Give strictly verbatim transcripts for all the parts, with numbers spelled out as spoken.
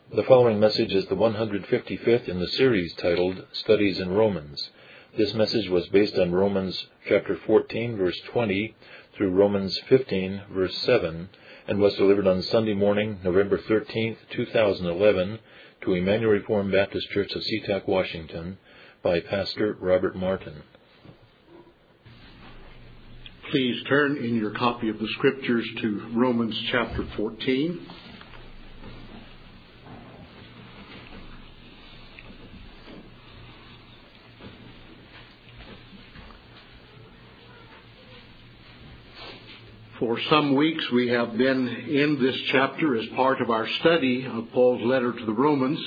The following message is the one hundred fifty-fifth in the series titled Studies in Romans. This message was based on Romans chapter fourteen, verse twenty, through Romans fifteen, verse seven, and was delivered on Sunday morning, November thirteenth, two thousand eleven, to Emmanuel Reformed Baptist Church of SeaTac, Washington, by Pastor Robert Martin. Please turn in your copy of the Scriptures to Romans chapter fourteen. For some weeks we have been in this chapter as part of our study of Paul's letter to the Romans.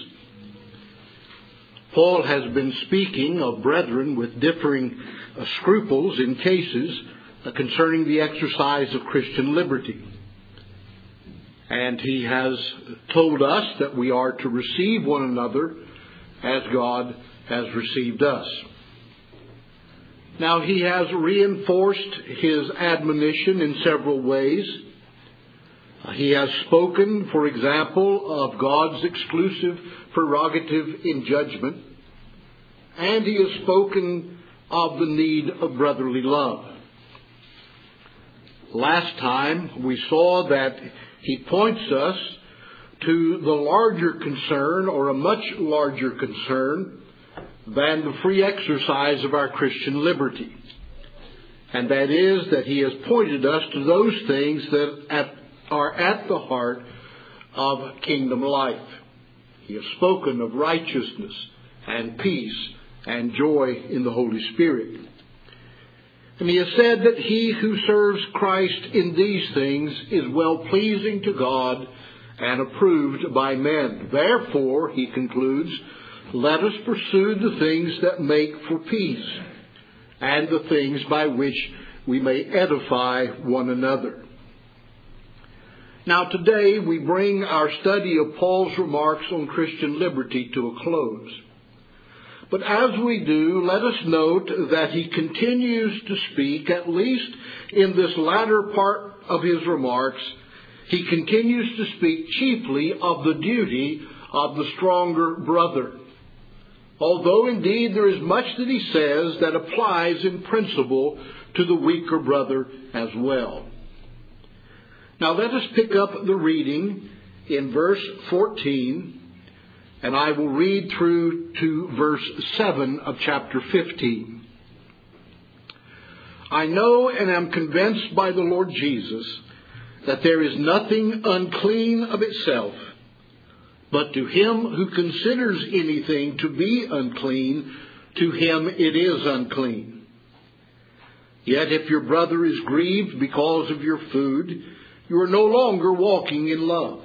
Paul has been speaking of brethren with differing uh, scruples in cases uh, concerning the exercise of Christian liberty. And he has told us that we are to receive one another as God has received us. Now, he has reinforced his admonition in several ways. He has spoken, for example, of God's exclusive prerogative in judgment, and he has spoken of the need of brotherly love. Last time, we saw that he points us to the larger concern, or a much larger concern, than the free exercise of our Christian liberty. And that is that he has pointed us to those things that at, are at the heart of kingdom life. He has spoken of righteousness and peace and joy in the Holy Spirit. And he has said that he who serves Christ in these things is well-pleasing to God and approved by men. Therefore, he concludes, let us pursue the things that make for peace and the things by which we may edify one another. Now today we bring our study of Paul's remarks on Christian liberty to a close. But as we do, let us note that he continues to speak, at least in this latter part of his remarks, he continues to speak chiefly of the duty of the stronger brother. Although indeed there is much that he says that applies in principle to the weaker brother as well. Now let us pick up the reading in verse fourteen, and I will read through to verse seven of chapter fifteen. I know and am convinced by the Lord Jesus that there is nothing unclean of itself, but to him who considers anything to be unclean, to him it is unclean. Yet if your brother is grieved because of your food, you are no longer walking in love.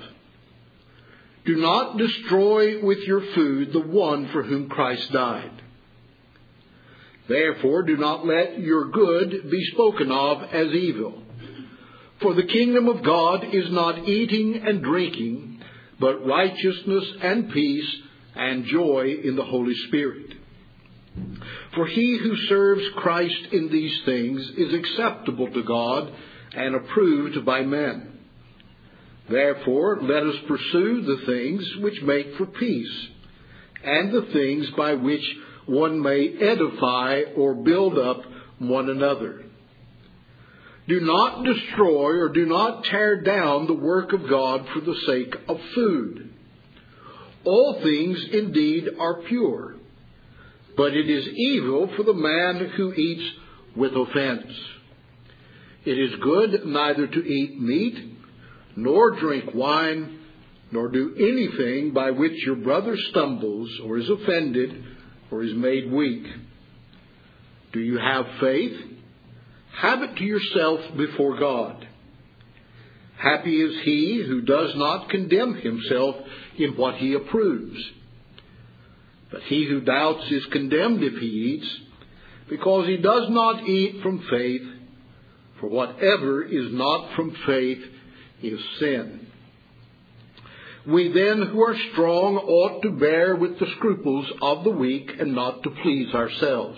Do not destroy with your food the one for whom Christ died. Therefore, do not let your good be spoken of as evil. For the kingdom of God is not eating and drinking, but righteousness and peace and joy in the Holy Spirit. For he who serves Christ in these things is acceptable to God and approved by men. Therefore, let us pursue the things which make for peace, and the things by which one may edify or build up one another. Do not destroy or do not tear down the work of God for the sake of food. All things indeed are pure, but it is evil for the man who eats with offense. It is good neither to eat meat, nor drink wine, nor do anything by which your brother stumbles or is offended or is made weak. Do you have faith? Have it to yourself before God. Happy is he who does not condemn himself in what he approves. But he who doubts is condemned if he eats, because he does not eat from faith, for whatever is not from faith is sin. We then who are strong ought to bear with the scruples of the weak and not to please ourselves.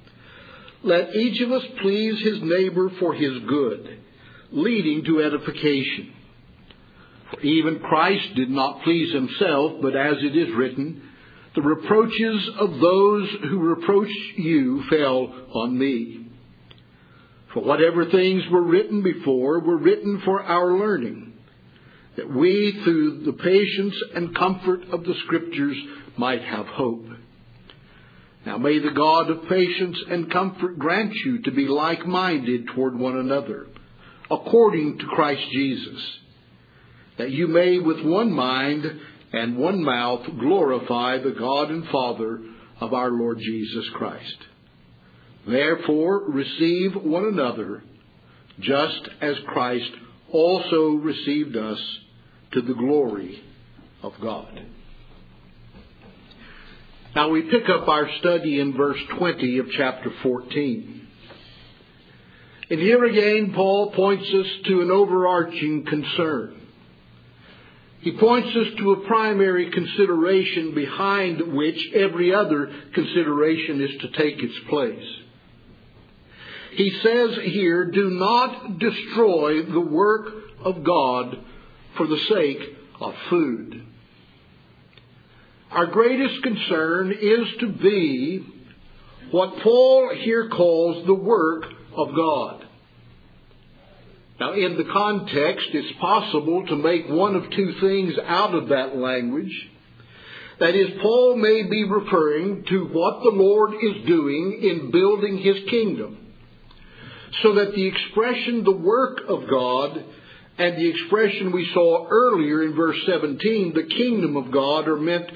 Let each of us please his neighbor for his good, leading to edification. For even Christ did not please himself, but as it is written, the reproaches of those who reproach you fell on me. For whatever things were written before were written for our learning, that we, through the patience and comfort of the Scriptures, might have hope. Now may the God of patience and comfort grant you to be like-minded toward one another, according to Christ Jesus, that you may with one mind and one mouth glorify the God and Father of our Lord Jesus Christ. Therefore receive one another, just as Christ also received us to the glory of God. Now we pick up our study in verse twenty of chapter fourteen. And here again Paul points us to an overarching concern. He points us to a primary consideration behind which every other consideration is to take its place. He says here, do not destroy the work of God for the sake of food. Our greatest concern is to be what Paul here calls the work of God. Now, in the context, it's possible to make one of two things out of that language. That is, Paul may be referring to what the Lord is doing in building his kingdom, so that the expression, the work of God, and the expression we saw earlier in verse seventeen, the kingdom of God, are meant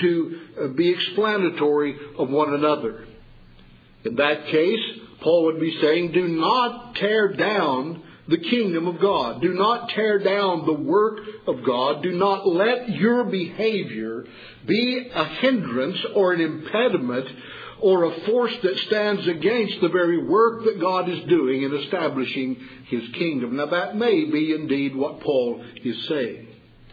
to be explanatory of one another. In that case, Paul would be saying, do not tear down the kingdom of God. Do not tear down the work of God. Do not let your behavior be a hindrance or an impediment or a force that stands against the very work that God is doing in establishing his kingdom. Now that may be indeed what Paul is saying.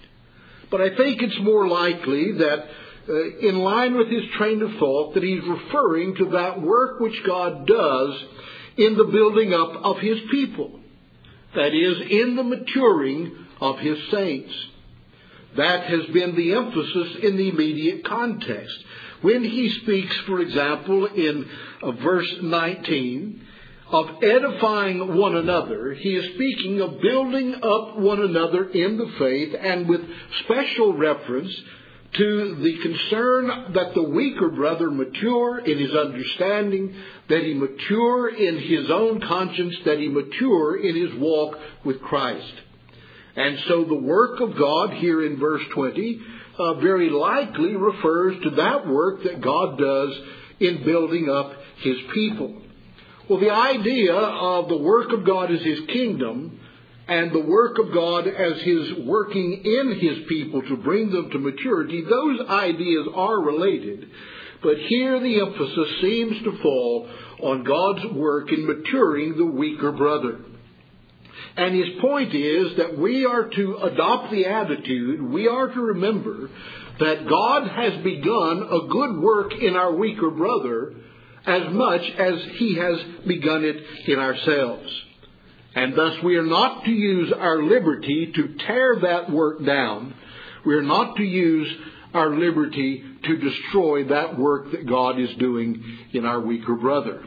But I think it's more likely that uh, in line with his train of thought that he's referring to that work which God does in the building up of his people. That is, in the maturing of his saints. That has been the emphasis in the immediate context. When he speaks, for example, in uh, verse nineteen, of edifying one another, he is speaking of building up one another in the faith, and with special reference to the concern that the weaker brother mature in his understanding, that he mature in his own conscience, that he mature in his walk with Christ. And so the work of God here in verse twenty uh, very likely refers to that work that God does in building up his people. Well, the idea of the work of God as his kingdom and the work of God as his working in his people to bring them to maturity, those ideas are related. But here the emphasis seems to fall on God's work in maturing the weaker brother. And his point is that we are to adopt the attitude, we are to remember that God has begun a good work in our weaker brother as much as he has begun it in ourselves. And thus we are not to use our liberty to tear that work down. We are not to use our liberty to destroy that work that God is doing in our weaker brother.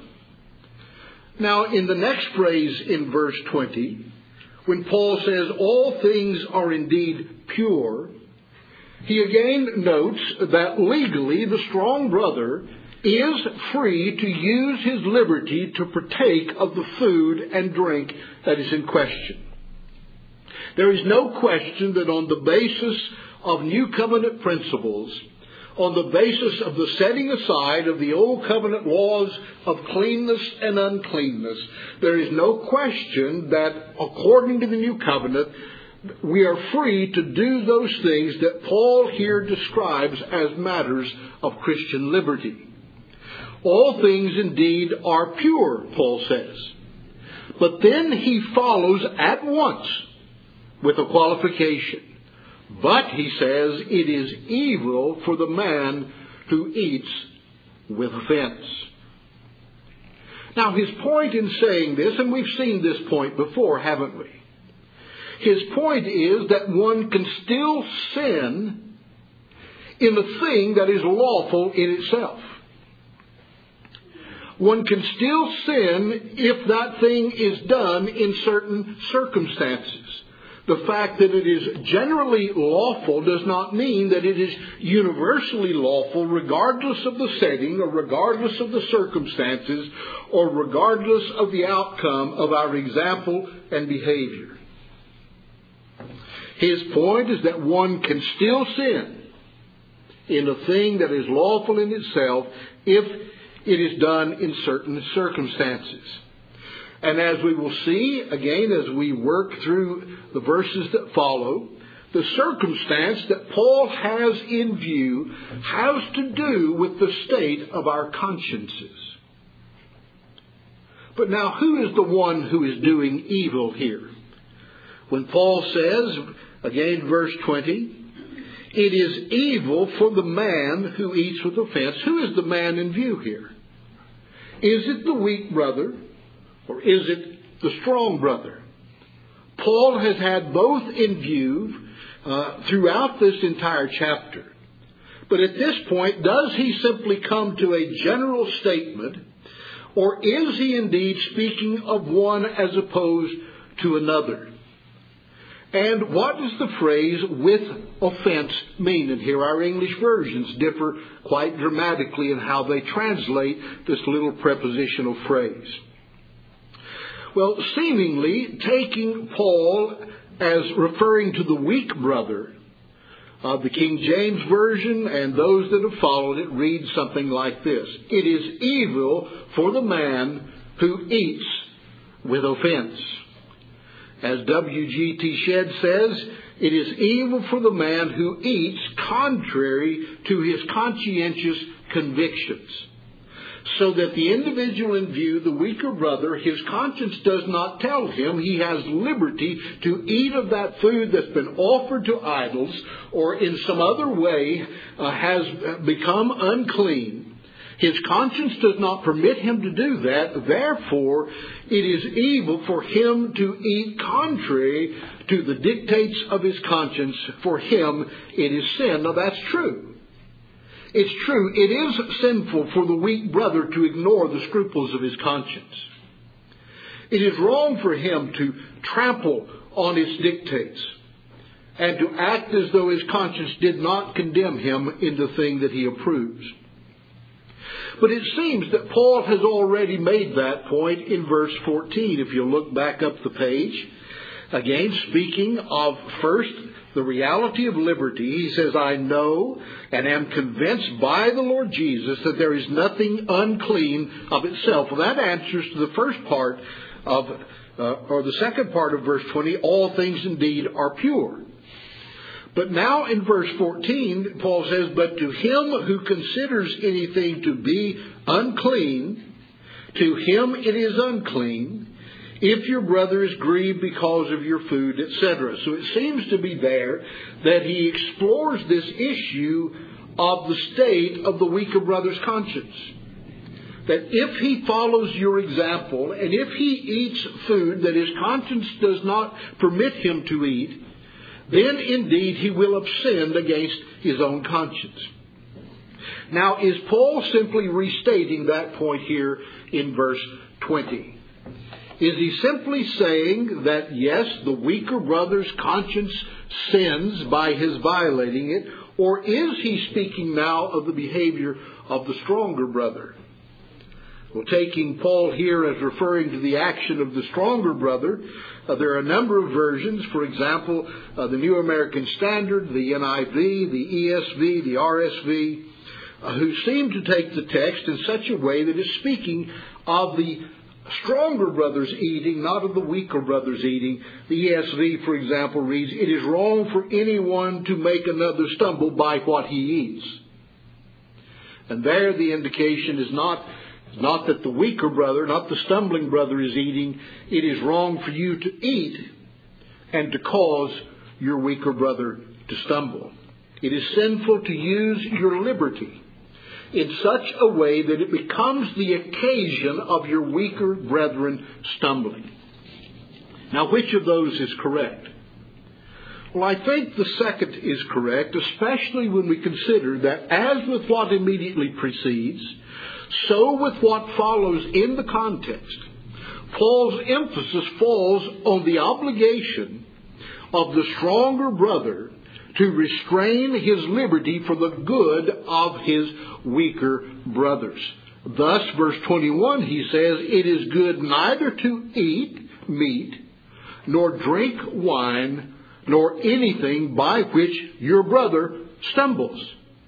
Now, in the next phrase in verse twenty, when Paul says all things are indeed pure, he again notes that legally the strong brother is free to use his liberty to partake of the food and drink that is in question. There is no question that on the basis of New Covenant principles, on the basis of the setting aside of the Old Covenant laws of cleanness and uncleanness, there is no question that according to the New Covenant, we are free to do those things that Paul here describes as matters of Christian liberty. All things indeed are pure, Paul says. But then he follows at once with a qualification. But, he says, it is evil for the man who eats with offense. Now, his point in saying this, and we've seen this point before, haven't we? His point is that one can still sin in a thing that is lawful in itself. One can still sin if that thing is done in certain circumstances. The fact that it is generally lawful does not mean that it is universally lawful regardless of the setting or regardless of the circumstances or regardless of the outcome of our example and behavior. His point is that one can still sin in a thing that is lawful in itself if it is done in certain circumstances. And as we will see, again, as we work through the verses that follow, the circumstance that Paul has in view has to do with the state of our consciences. But now, who is the one who is doing evil here? When Paul says, again, verse twenty, it is evil for the man who eats with offense. Who is the man in view here? Is it the weak brother? Or is it the strong brother? Paul has had both in view uh, throughout this entire chapter. But at this point, does he simply come to a general statement, or is he indeed speaking of one as opposed to another? And what does the phrase with offense mean? And here our English versions differ quite dramatically in how they translate this little prepositional phrase. Well, seemingly, taking Paul as referring to the weak brother, uh, the King James Version and those that have followed it read something like this. It is evil for the man who eats with offense. As W G T Shedd says, it is evil for the man who eats contrary to his conscientious convictions. So that the individual in view, the weaker brother, his conscience does not tell him he has liberty to eat of that food that's been offered to idols or in some other way uh, has become unclean. His conscience does not permit him to do that. Therefore, it is evil for him to eat contrary to the dictates of his conscience. For him, it is sin. Now, that's true. It's true, it is sinful for the weak brother to ignore the scruples of his conscience. It is wrong for him to trample on its dictates and to act as though his conscience did not condemn him in the thing that he approves. But it seems that Paul has already made that point in verse fourteen. If you look back up the page, again speaking of first the reality of liberty, he says, I know and am convinced by the Lord Jesus that there is nothing unclean of itself. Well, that answers to the first part of, uh, or the second part of verse twenty, all things indeed are pure. But now in verse fourteen, Paul says, but to him who considers anything to be unclean, to him it is unclean, if your brother is grieved because of your food, et cetera. So it seems to be there that he explores this issue of the state of the weaker brother's conscience. That if he follows your example, and if he eats food that his conscience does not permit him to eat, then indeed he will have sinned against his own conscience. Now, is Paul simply restating that point here in verse twenty? Is he simply saying that, yes, the weaker brother's conscience sins by his violating it, or is he speaking now of the behavior of the stronger brother? Well, taking Paul here as referring to the action of the stronger brother, uh, there are a number of versions. For example, uh, the New American Standard, the N I V, the E S V, the R S V, uh, who seem to take the text in such a way that it's speaking of the stronger brother's eating, not of the weaker brother's eating. The E S V, for example, reads, it is wrong for anyone to make another stumble by what he eats. And there the indication is not, not that the weaker brother, not the stumbling brother is eating. It is wrong for you to eat and to cause your weaker brother to stumble. It is sinful to use your liberty in such a way that it becomes the occasion of your weaker brethren stumbling. Now, which of those is correct? Well, I think the second is correct, especially when we consider that as with what immediately precedes, so with what follows in the context, Paul's emphasis falls on the obligation of the stronger brother to restrain his liberty for the good of his weaker brothers. Thus, verse twenty-one, he says, "It is good neither to eat meat, nor drink wine, nor anything by which your brother stumbles."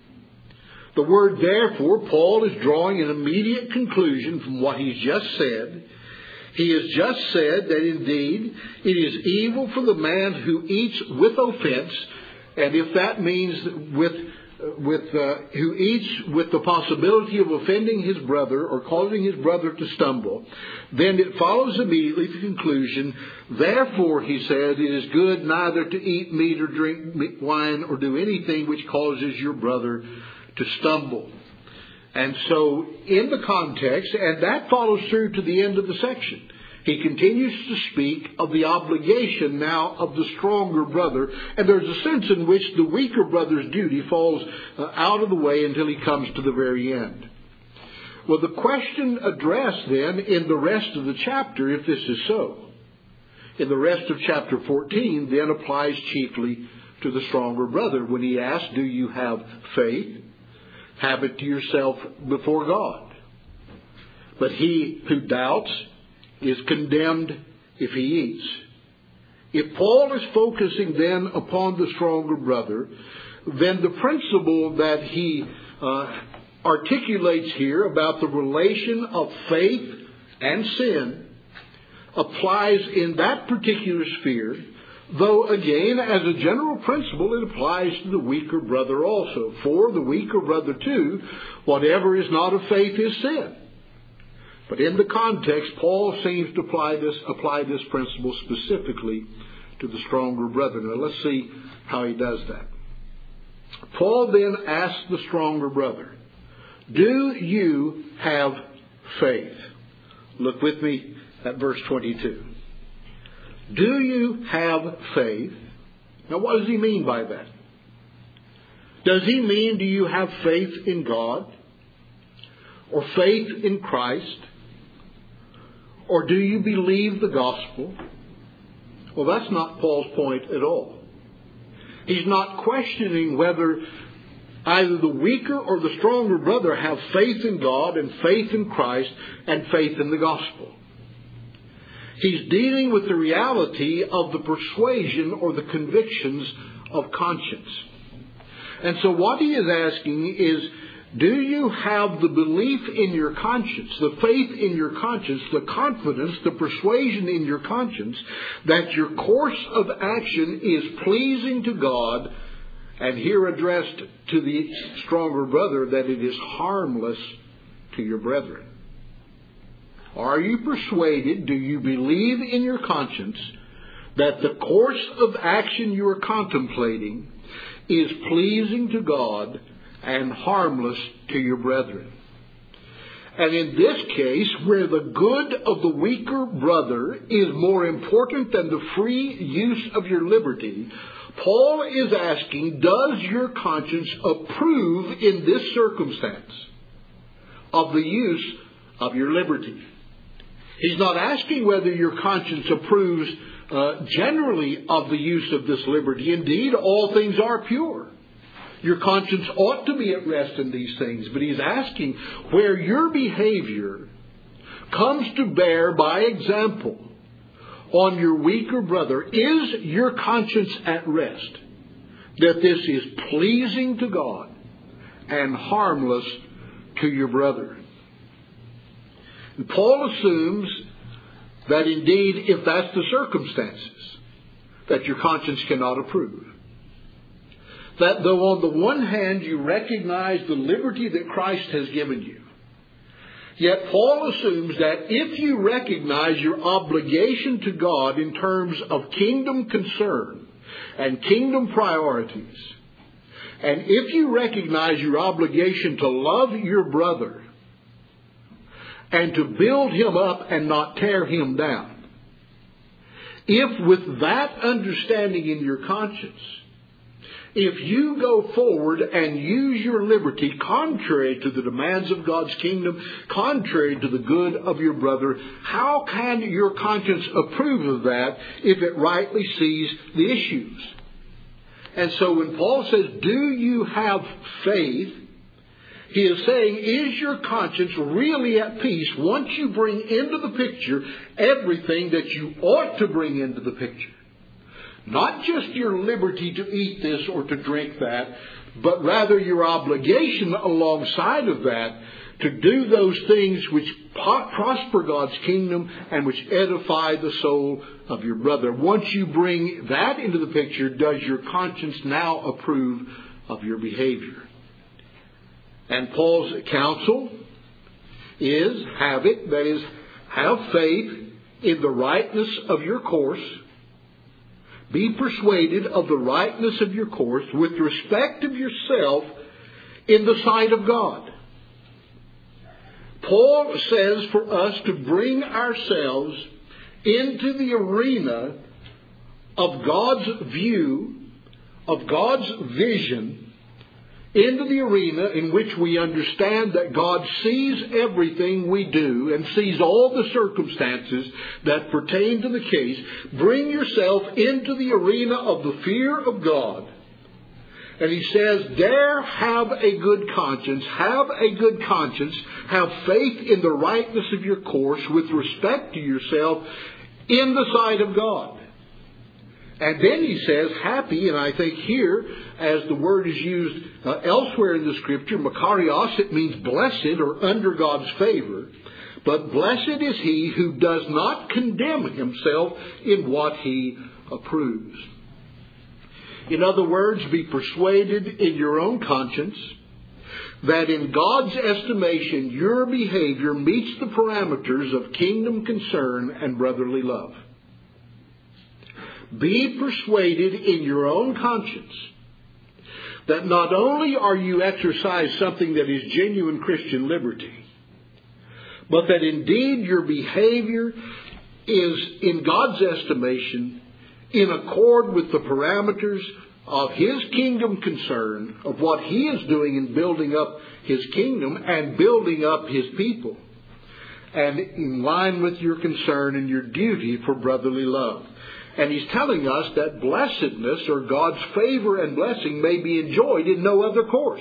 The word therefore, Paul is drawing an immediate conclusion from what he's just said. He has just said that indeed it is evil for the man who eats with offense, and if that means with with uh, who eats with the possibility of offending his brother or causing his brother to stumble, then it follows immediately the conclusion, therefore, he says, it is good neither to eat meat or drink wine or do anything which causes your brother to stumble. And so, in the context, and that follows through to the end of the section, he continues to speak of the obligation now of the stronger brother, and there's a sense in which the weaker brother's duty falls uh, out of the way until he comes to the very end. Well, the question addressed then in the rest of the chapter, if this is so, in the rest of chapter fourteen, then applies chiefly to the stronger brother when he asks, do you have faith? Have it to yourself before God. But he who doubts is condemned if he eats. If Paul is focusing then upon the stronger brother, then the principle that he uh, articulates here about the relation of faith and sin applies in that particular sphere, though again, as a general principle, it applies to the weaker brother also. For the weaker brother too, whatever is not of faith is sin. But in the context, Paul seems to apply this, apply this principle specifically to the stronger brother. Now let's see how he does that. Paul then asks the stronger brother, do you have faith? Look with me at verse twenty-two. Do you have faith? Now what does he mean by that? Does he mean, do you have faith in God? Or faith in Christ? Or do you believe the gospel? Well, that's not Paul's point at all. He's not questioning whether either the weaker or the stronger brother have faith in God and faith in Christ and faith in the gospel. He's dealing with the reality of the persuasion or the convictions of conscience. And so what he is asking is, do you have the belief in your conscience, the faith in your conscience, the confidence, the persuasion in your conscience that your course of action is pleasing to God, and here addressed to the stronger brother, that it is harmless to your brethren? Are you persuaded, do you believe in your conscience that the course of action you are contemplating is pleasing to God and harmless to your brethren? And in this case, where the good of the weaker brother is more important than the free use of your liberty, Paul is asking, does your conscience approve in this circumstance of the use of your liberty? He's not asking whether your conscience approves uh, generally of the use of this liberty. Indeed, all things are pure. Your conscience ought to be at rest in these things. But he's asking where your behavior comes to bear by example on your weaker brother, is your conscience at rest that this is pleasing to God and harmless to your brother? And Paul assumes that indeed, if that's the circumstances, that your conscience cannot approve. That though on the one hand you recognize the liberty that Christ has given you, yet Paul assumes that if you recognize your obligation to God in terms of kingdom concern and kingdom priorities, and if you recognize your obligation to love your brother and to build him up and not tear him down, If with that understanding in your conscience, if you go forward and use your liberty contrary to the demands of God's kingdom, contrary to the good of your brother, how can your conscience approve of that if it rightly sees the issues? And so when Paul says, do you have faith? He is saying, is your conscience really at peace once you bring into the picture everything that you ought to bring into the picture? Not just your liberty to eat this or to drink that, but rather your obligation alongside of that to do those things which prosper God's kingdom and which edify the soul of your brother. Once you bring that into the picture, does your conscience now approve of your behavior? And Paul's counsel is, have it, that is, have faith in the rightness of your course. Be persuaded of the rightness of your course with respect of yourself in the sight of God. Paul says for us to bring ourselves into the arena of God's view, of God's vision, into the arena in which we understand that God sees everything we do and sees all the circumstances that pertain to the case. Bring yourself into the arena of the fear of God. And he says, there have a good conscience, have a good conscience, have faith in the rightness of your course with respect to yourself in the sight of God. And then he says, happy, and I think here, as the word is used uh, elsewhere in the Scripture, makarios, it means blessed or under God's favor. But blessed is he who does not condemn himself in what he approves. In other words, be persuaded in your own conscience that in God's estimation, your behavior meets the parameters of kingdom concern and brotherly love. Be persuaded in your own conscience that not only are you exercise something that is genuine Christian liberty, but that indeed your behavior is, in God's estimation, in accord with the parameters of His kingdom concern, of what He is doing in building up His kingdom and building up His people, and in line with your concern and your duty for brotherly love. And he's telling us that blessedness or God's favor and blessing may be enjoyed in no other course.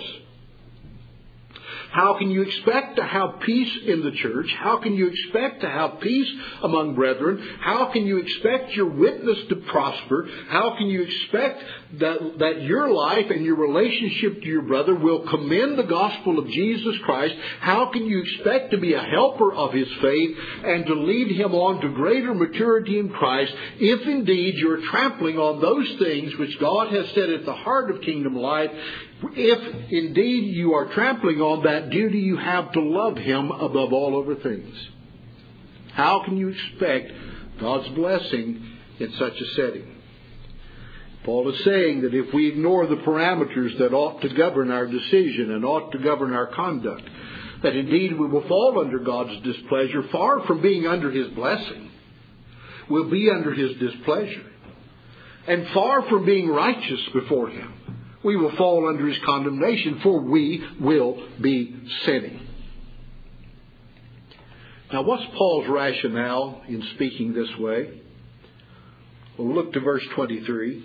How can you expect to have peace in the church? How can you expect to have peace among brethren? How can you expect your witness to prosper? How can you expect that, that your life and your relationship to your brother will commend the gospel of Jesus Christ? How can you expect to be a helper of his faith and to lead him on to greater maturity in Christ if indeed you're trampling on those things which God has set at the heart of kingdom life? If indeed you are trampling on that duty you have to love Him above all other things. How can you expect God's blessing in such a setting? Paul is saying that if we ignore the parameters that ought to govern our decision and ought to govern our conduct, that indeed we will fall under God's displeasure, far from being under His blessing. We'll be under His displeasure. And far from being righteous before Him, we will fall under His condemnation, for we will be sinning. Now, what's Paul's rationale in speaking this way? Well, look to verse twenty-three.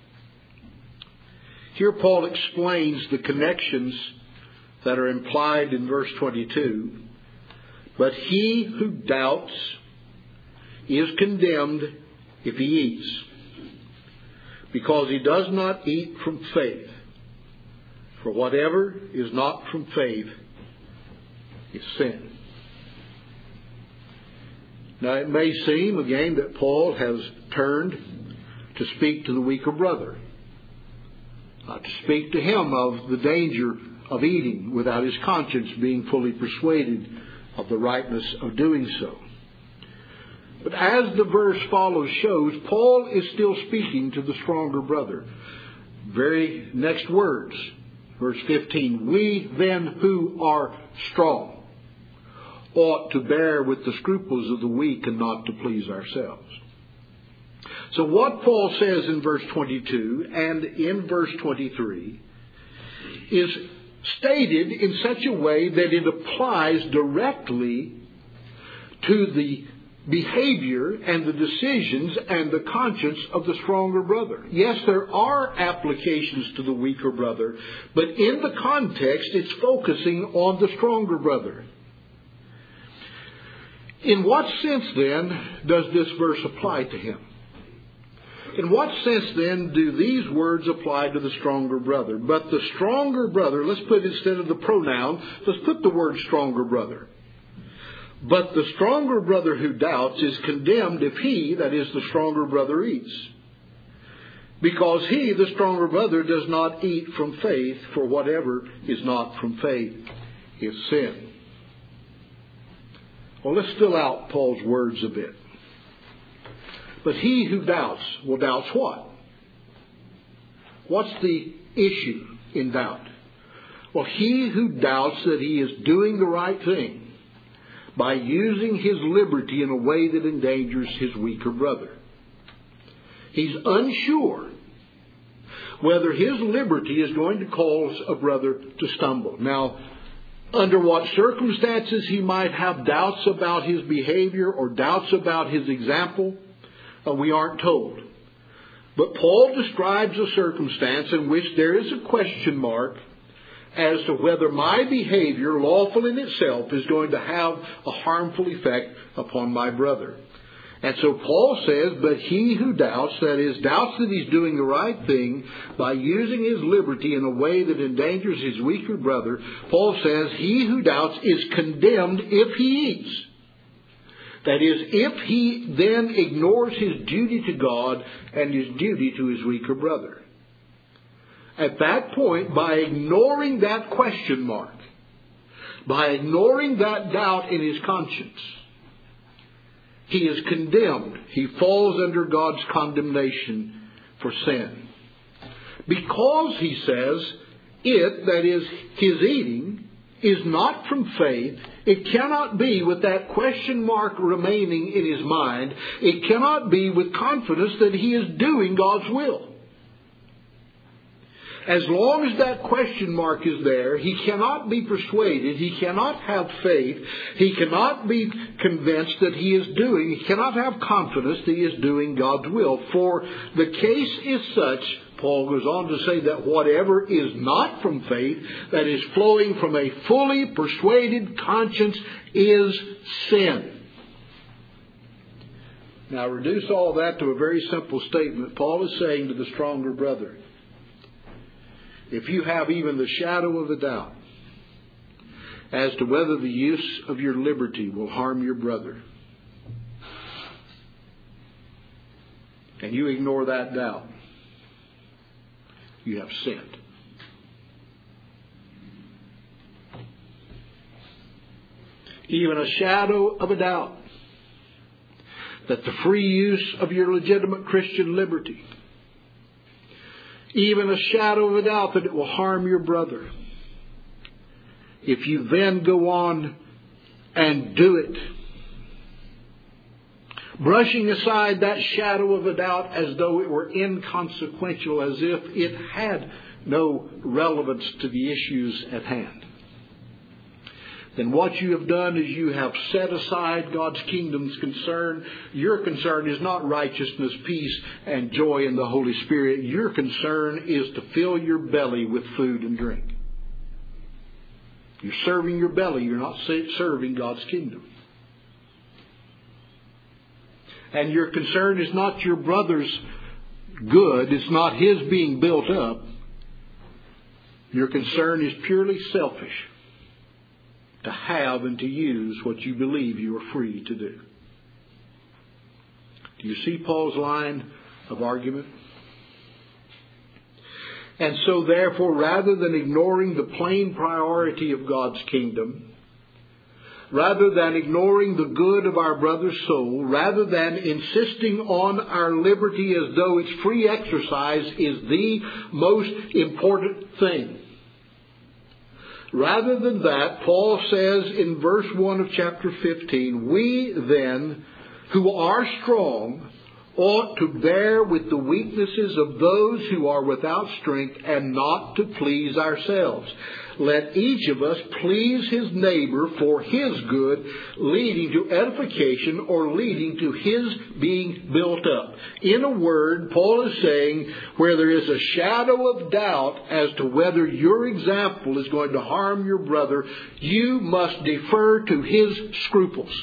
Here Paul explains the connections that are implied in verse twenty-two. But he who doubts is condemned if he eats, because he does not eat from faith. For whatever is not from faith is sin. Now it may seem again that Paul has turned to speak to the weaker brother, uh, to speak to him of the danger of eating without his conscience being fully persuaded of the rightness of doing so. But as the verse follows shows, Paul is still speaking to the stronger brother. Very next words, verse fifteen, we then who are strong ought to bear with the scruples of the weak and not to please ourselves. So what Paul says in verse twenty-two and in verse twenty-three is stated in such a way that it applies directly to the behavior and the decisions and the conscience of the stronger brother. Yes, there are applications to the weaker brother, but in the context, it's focusing on the stronger brother. In what sense, then, does this verse apply to him? In what sense, then, do these words apply to the stronger brother? But the stronger brother, let's put instead of the pronoun, let's put the word stronger brother. But the stronger brother who doubts is condemned if he, that is the stronger brother, eats. Because he, the stronger brother, does not eat from faith, for whatever is not from faith is sin. Well, let's fill out Paul's words a bit. But he who doubts, well, doubts what? What's the issue in doubt? Well, he who doubts that he is doing the right thing by using his liberty in a way that endangers his weaker brother. He's unsure whether his liberty is going to cause a brother to stumble. Now, under what circumstances he might have doubts about his behavior or doubts about his example, uh, we aren't told. But Paul describes a circumstance in which there is a question mark as to whether my behavior, lawful in itself, is going to have a harmful effect upon my brother. And so Paul says, but he who doubts, that is, doubts that he's doing the right thing by using his liberty in a way that endangers his weaker brother, Paul says, he who doubts is condemned if he eats. That is, if he then ignores his duty to God and his duty to his weaker brother. At that point, by ignoring that question mark, by ignoring that doubt in his conscience, he is condemned. He falls under God's condemnation for sin. Because, he says, it, that is, his eating, is not from faith. It cannot be with that question mark remaining in his mind. It cannot be with confidence that he is doing God's will. As long as that question mark is there, he cannot be persuaded, he cannot have faith, he cannot be convinced that he is doing, he cannot have confidence that he is doing God's will. For the case is such, Paul goes on to say, that whatever is not from faith, that is flowing from a fully persuaded conscience, is sin. Now reduce all that to a very simple statement. Paul is saying to the stronger brother, if you have even the shadow of a doubt as to whether the use of your liberty will harm your brother, and you ignore that doubt, you have sinned. Even a shadow of a doubt that the free use of your legitimate Christian liberty, even a shadow of a doubt that it will harm your brother, if you then go on and do it, brushing aside that shadow of a doubt as though it were inconsequential, as if it had no relevance to the issues at hand, then what you have done is you have set aside God's kingdom's concern. Your concern is not righteousness, peace, and joy in the Holy Spirit. Your concern is to fill your belly with food and drink. You're serving your belly. You're not serving God's kingdom. And your concern is not your brother's good. It's not his being built up. Your concern is purely selfish. To have and to use what you believe you are free to do. Do you see Paul's line of argument? And so therefore, rather than ignoring the plain priority of God's kingdom, rather than ignoring the good of our brother's soul, rather than insisting on our liberty as though its free exercise is the most important thing, rather than that, Paul says in verse one of chapter fifteen, we then, who are strong, ought to bear with the weaknesses of those who are without strength, and not to please ourselves. Let each of us please his neighbor for his good, leading to edification or leading to his being built up. In a word, Paul is saying, where there is a shadow of doubt as to whether your example is going to harm your brother, you must defer to his scruples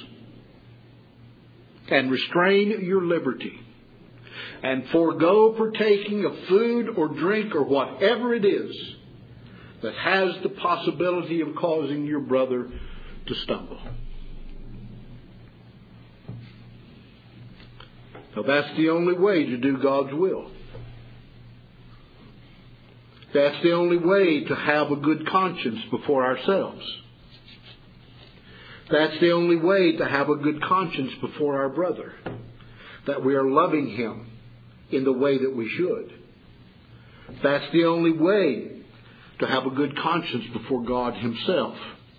and restrain your liberty and forego partaking of food or drink or whatever it is that has the possibility of causing your brother to stumble. Now that's the only way to do God's will. That's the only way to have a good conscience before ourselves. That's the only way to have a good conscience before our brother, that we are loving him in the way that we should. That's the only way to have a good conscience before God himself.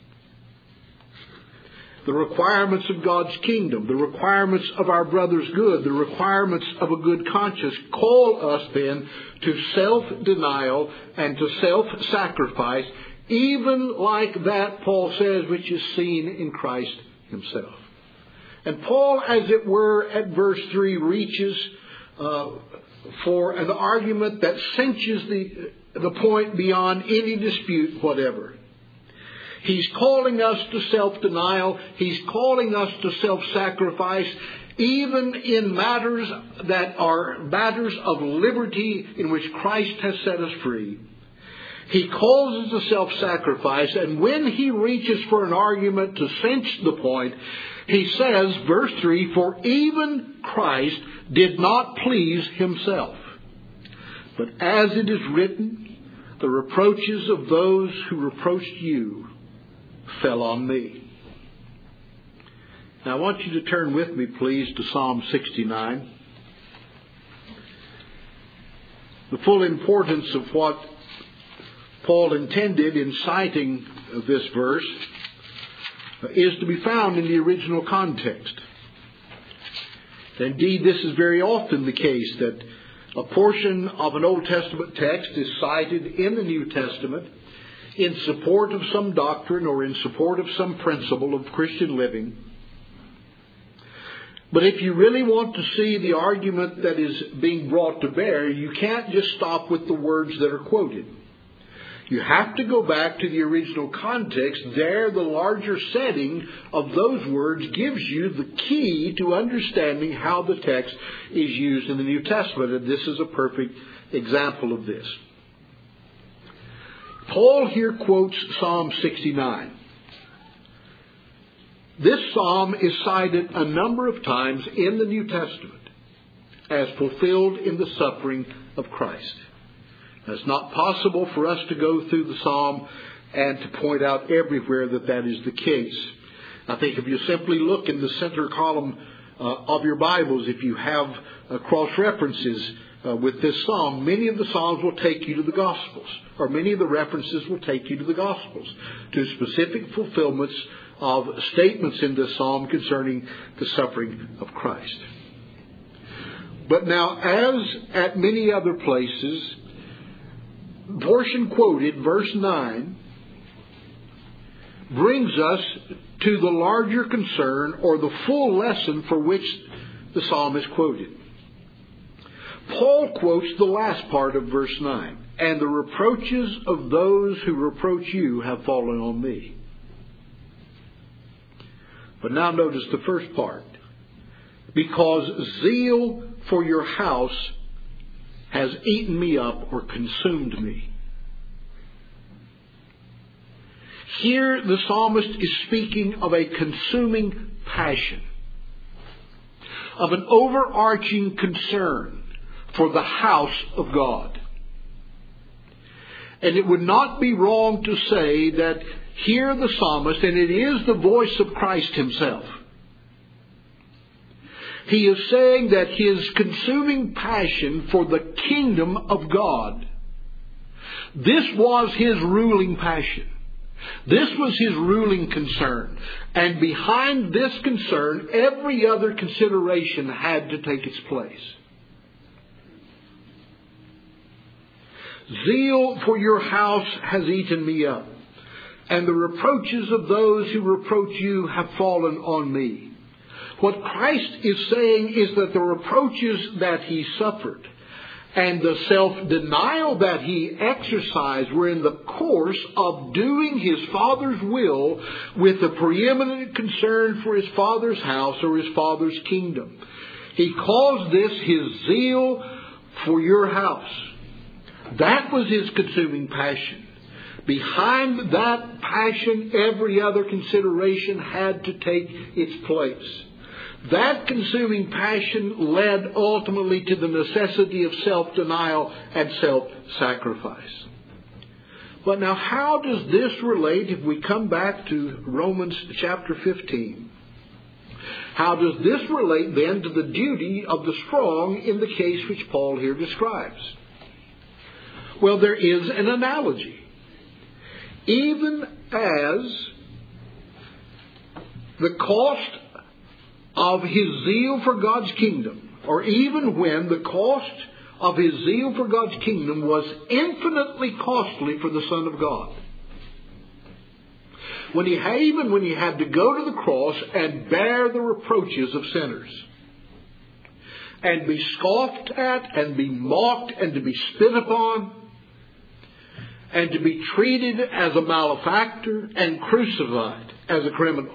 The requirements of God's kingdom, the requirements of our brother's good, the requirements of a good conscience call us then to self-denial and to self-sacrifice, even like that, Paul says, which is seen in Christ himself. And Paul, as it were, at verse three, reaches uh, for an argument that cinches the, the point beyond any dispute whatever. He's calling us to self-denial. He's calling us to self-sacrifice, even in matters that are matters of liberty in which Christ has set us free. He calls us to self-sacrifice, and when he reaches for an argument to cinch the point, he says, verse three, "For even Christ did not please himself. But as it is written, the reproaches of those who reproached you fell on me." Now I want you to turn with me, please, to Psalm sixty-nine. The full importance of what Paul intended in citing this verse is to be found in the original context. Indeed, this is very often the case, that a portion of an Old Testament text is cited in the New Testament in support of some doctrine or in support of some principle of Christian living. But if you really want to see the argument that is being brought to bear, you can't just stop with the words that are quoted. You have to go back to the original context. There, the larger setting of those words gives you the key to understanding how the text is used in the New Testament. And this is a perfect example of this. Paul here quotes Psalm sixty-nine. This psalm is cited a number of times in the New Testament as fulfilled in the suffering of Christ. It's not possible for us to go through the psalm and to point out everywhere that that is the case. I think if you simply look in the center column uh, of your Bibles, if you have uh, cross-references uh, with this psalm, many of the psalms will take you to the Gospels, or many of the references will take you to the Gospels, to specific fulfillments of statements in this psalm concerning the suffering of Christ. But now, as at many other places, portion quoted, verse nine, brings us to the larger concern or the full lesson for which the psalm is quoted. Paul quotes the last part of verse nine, "And the reproaches of those who reproach you have fallen on me." But now notice the first part. "Because zeal for your house has eaten me up," or consumed me. Here the psalmist is speaking of a consuming passion, of an overarching concern for the house of God. And it would not be wrong to say that here the psalmist, and it is the voice of Christ himself, he is saying that his consuming passion for the kingdom of God, this was his ruling passion. This was his ruling concern. And behind this concern, every other consideration had to take its place. Zeal for your house has eaten me up, and the reproaches of those who reproach you have fallen on me. What Christ is saying is that the reproaches that he suffered and the self-denial that he exercised were in the course of doing his Father's will with a preeminent concern for his Father's house or his Father's kingdom. He calls this his zeal for your house. That was his consuming passion. Behind that passion, every other consideration had to take its place. That consuming passion led ultimately to the necessity of self-denial and self-sacrifice. But now how does this relate, if we come back to Romans chapter fifteen? How does this relate then to the duty of the strong in the case which Paul here describes? Well, there is an analogy. Even as the cost of his zeal for God's kingdom, or even when the cost of his zeal for God's kingdom was infinitely costly for the Son of God. When he had, even when he had to go to the cross and bear the reproaches of sinners, and be scoffed at, and be mocked, and to be spit upon, and to be treated as a malefactor, and crucified as a criminal.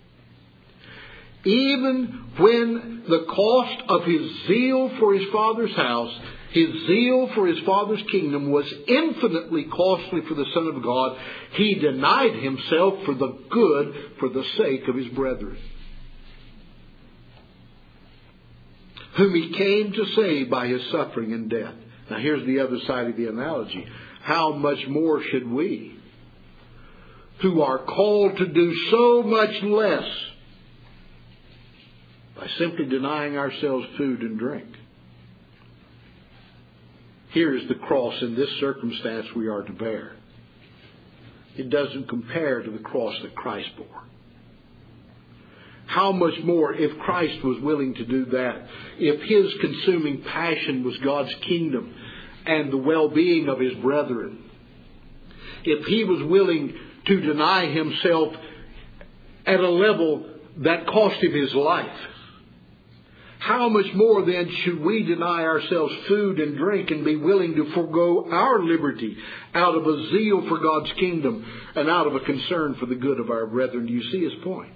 Even when the cost of his zeal for his Father's house, his zeal for his Father's kingdom was infinitely costly for the Son of God, he denied himself for the good, for the sake of his brethren, whom he came to save by his suffering and death. Now here's the other side of the analogy. How much more should we, who are called to do so much less, by simply denying ourselves food and drink? Here is the cross in this circumstance we are to bear. It doesn't compare to the cross that Christ bore. How much more if Christ was willing to do that, if his consuming passion was God's kingdom and the well-being of his brethren, if he was willing to deny himself at a level that cost him his life, how much more then should we deny ourselves food and drink and be willing to forego our liberty out of a zeal for God's kingdom and out of a concern for the good of our brethren? Do you see his point?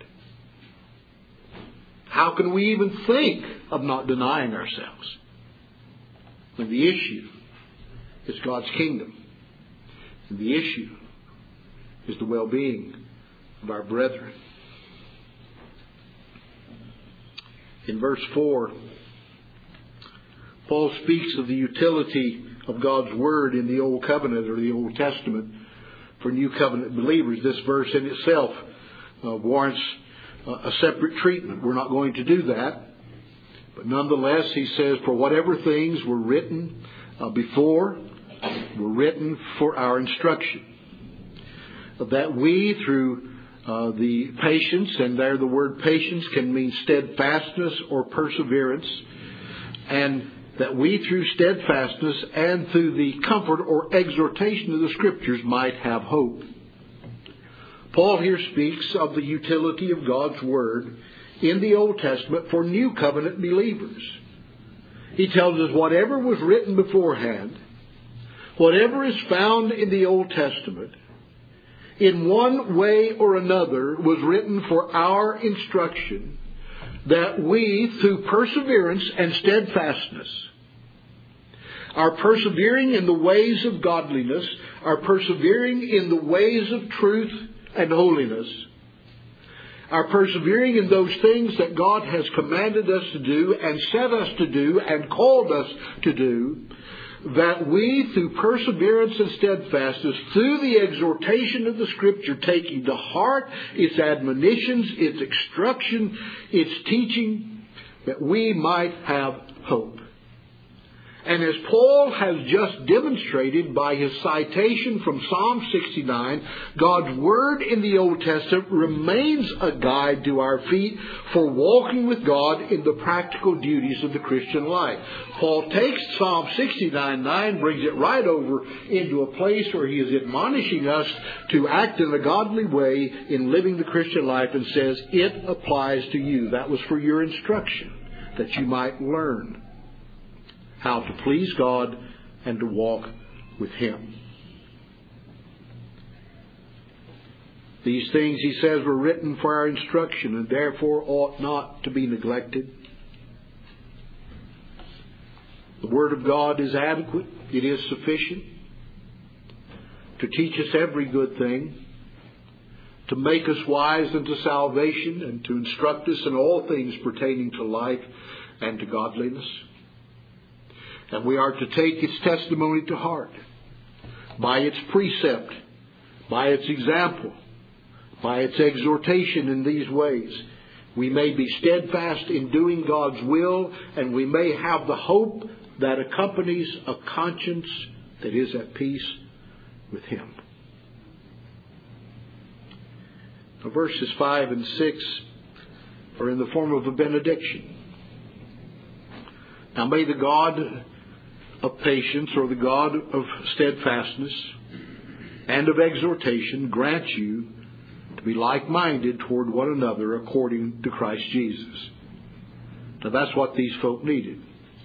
How can we even think of not denying ourselves when the issue is God's kingdom and the issue is the well-being of our brethren? In verse four, Paul speaks of the utility of God's Word in the Old Covenant or the Old Testament for New Covenant believers. This verse in itself uh, warrants uh, a separate treatment. We're not going to do that. But nonetheless, he says, for whatever things were written uh, before were written for our instruction, that we through Uh, the patience, and there the word patience can mean steadfastness or perseverance, and that we through steadfastness and through the comfort or exhortation of the Scriptures might have hope. Paul here speaks of the utility of God's Word in the Old Testament for New Covenant believers. He tells us whatever was written beforehand, whatever is found in the Old Testament, in one way or another was written for our instruction, that we, through perseverance and steadfastness, are persevering in the ways of godliness, are persevering in the ways of truth and holiness, are persevering in those things that God has commanded us to do and set us to do and called us to do, that we, through perseverance and steadfastness, through the exhortation of the Scripture, taking to heart its admonitions, its instruction, its teaching, that we might have hope. And as Paul has just demonstrated by his citation from Psalm sixty-nine, God's Word in the Old Testament remains a guide to our feet for walking with God in the practical duties of the Christian life. Paul takes Psalm sixty-nine nine, brings it right over into a place where he is admonishing us to act in a godly way in living the Christian life, and says it applies to you. That was for your instruction, that you might learn how to please God and to walk with Him. These things, he says, were written for our instruction and therefore ought not to be neglected. The Word of God is adequate. It is sufficient to teach us every good thing, to make us wise unto salvation, and to instruct us in all things pertaining to life and to godliness. And we are to take its testimony to heart by its precept, by its example, by its exhortation in these ways. We may be steadfast in doing God's will, and we may have the hope that accompanies a conscience that is at peace with Him. Now, verses five and six are in the form of a benediction. Now may the God of patience, or the God of steadfastness and of exhortation, grant you to be like-minded toward one another according to Christ Jesus. Now that's what these folk needed.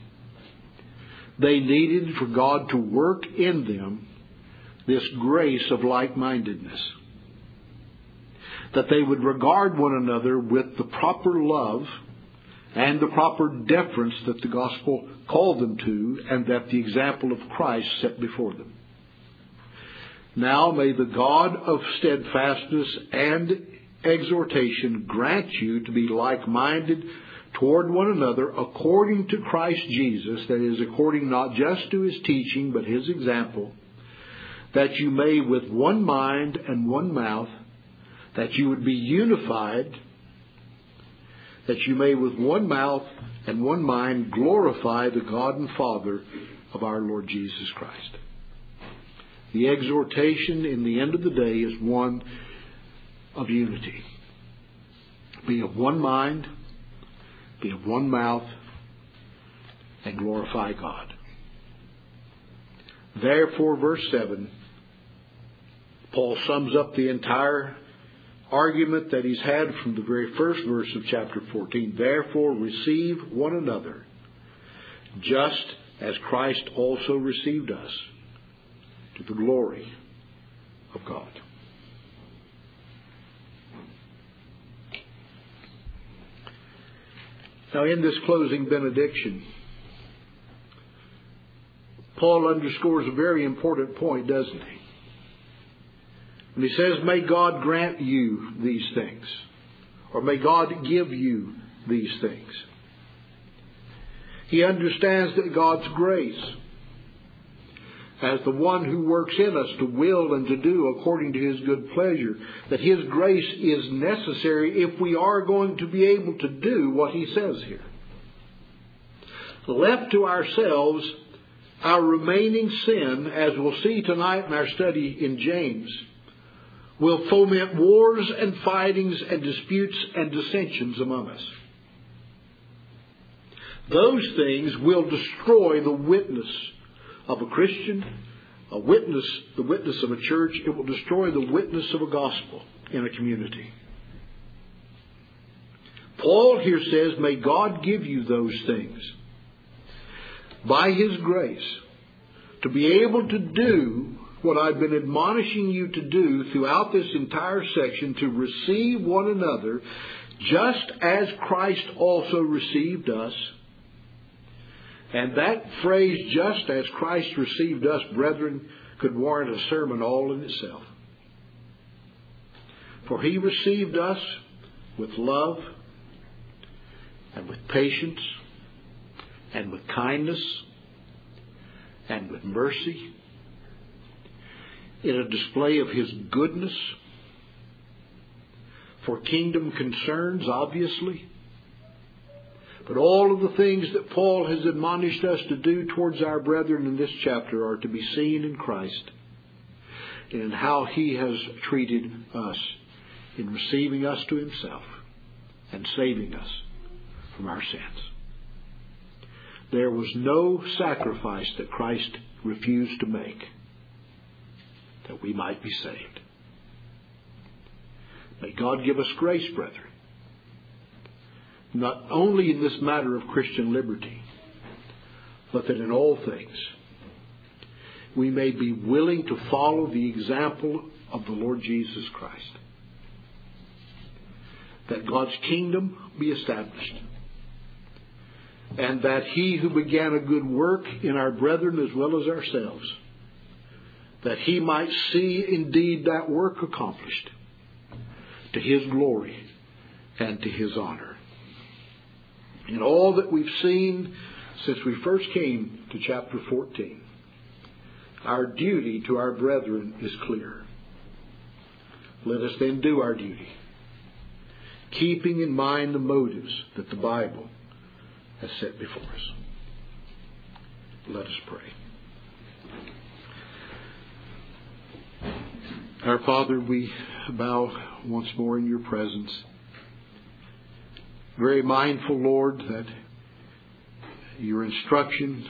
They needed for God to work in them this grace of like-mindedness, that they would regard one another with the proper love and the proper deference that the gospel called them to, and that the example of Christ set before them. Now may the God of steadfastness and exhortation grant you to be like-minded toward one another according to Christ Jesus, that is, according not just to His teaching, but His example, that you may with one mind and one mouth, that you would be unified, that you may with one mouth and one mind glorify the God and Father of our Lord Jesus Christ. The exhortation in the end of the day is one of unity. Be of one mind, be of one mouth, and glorify God. Therefore, verse seven, Paul sums up the entire argument that he's had from the very first verse of chapter fourteen. Therefore, receive one another, just as Christ also received us, to the glory of God. Now, in this closing benediction, Paul underscores a very important point, doesn't he? And he says, may God grant you these things, or may God give you these things. He understands that God's grace, as the one who works in us to will and to do according to His good pleasure, that His grace is necessary if we are going to be able to do what He says here. Left to ourselves, our remaining sin, as we'll see tonight in our study in James, will foment wars and fightings and disputes and dissensions among us. Those things will destroy the witness of a Christian, a witness, the witness of a church. It will destroy the witness of a gospel in a community. Paul here says, may God give you those things by His grace to be able to do what I've been admonishing you to do throughout this entire section, to receive one another just as Christ also received us. And that phrase, just as Christ received us, brethren, could warrant a sermon all in itself. For He received us with love and with patience and with kindness and with mercy, in a display of His goodness for kingdom concerns, obviously, But all of the things that Paul has admonished us to do towards our brethren in this chapter are to be seen in Christ and in how he has treated us in receiving us to himself and saving us from our sins. There was no sacrifice that Christ refused to make that we might be saved. May God give us grace, brethren, not only in this matter of Christian liberty, but that in all things we may be willing to follow the example of the Lord Jesus Christ. That God's kingdom be established. And that he who began a good work in our brethren as well as ourselves, that he might see indeed that work accomplished to his glory and to his honor. In all that we've seen since we first came to chapter fourteen, our duty to our brethren is clear. Let us then do our duty, keeping in mind the motives that the Bible has set before us. Let us pray. Our Father, we bow once more in your presence. Very mindful, Lord, that your instruction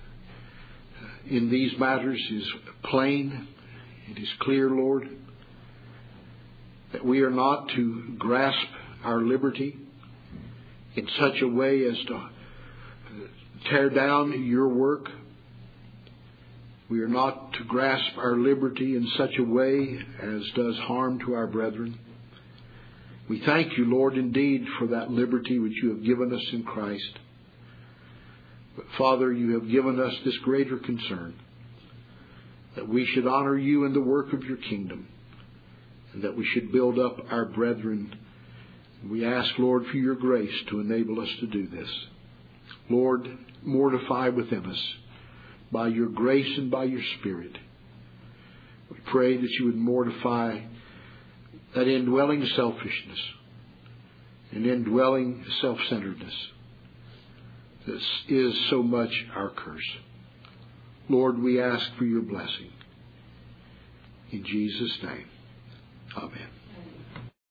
in these matters is plain. It is clear, Lord, that we are not to grasp our liberty in such a way as to tear down your work. We are not to grasp our liberty in such a way as does harm to our brethren. We thank you, Lord, indeed for that liberty which you have given us in Christ. But Father, you have given us this greater concern, that we should honor you in the work of your kingdom, and that we should build up our brethren. We ask, Lord, for your grace to enable us to do this. Lord, mortify within us by your grace and by your Spirit. We pray that you would mortify that indwelling selfishness and indwelling self-centeredness that is so much our curse. Lord, we ask for your blessing. In Jesus' name, amen.